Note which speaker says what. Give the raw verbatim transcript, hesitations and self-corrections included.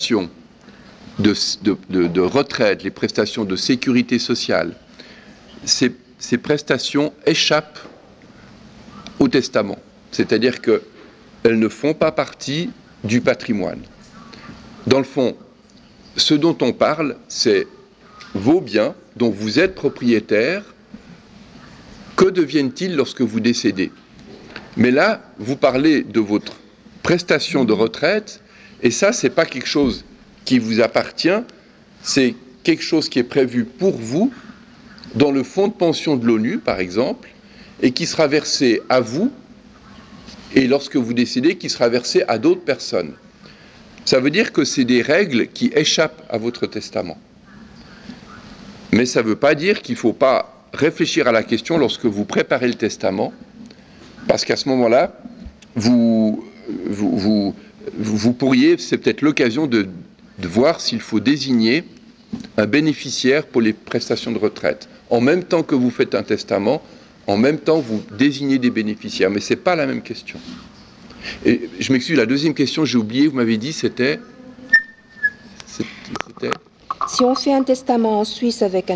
Speaker 1: prestations de, de, de, de retraite, les prestations de sécurité sociale, ces, ces prestations échappent au testament. C'est-à-dire qu'elles ne font pas partie du patrimoine. Dans le fond, ce dont on parle, c'est vos biens dont vous êtes propriétaire. Que deviennent-ils lorsque vous décédez? Mais là, vous parlez de votre prestation de retraite, et ça, c'est pas quelque chose qui vous appartient, c'est quelque chose qui est prévu pour vous dans le fonds de pension de l'ONU, par exemple, et qui sera versé à vous, et lorsque vous décédez, qui sera versé à d'autres personnes. Ça veut dire que c'est des règles qui échappent à votre testament. Mais ça ne veut pas dire qu'il ne faut pas réfléchir à la question lorsque vous préparez le testament, parce qu'à ce moment-là, vous, vous, vous, vous pourriez, c'est peut-être l'occasion de, de voir s'il faut désigner un bénéficiaire pour les prestations de retraite. En même temps que vous faites un testament, en même temps vous désignez des bénéficiaires. Mais ce n'est pas la même question. Et je m'excuse, la deuxième question, j'ai oublié, vous m'avez dit, c'était...
Speaker 2: Si on fait un testament en Suisse avec un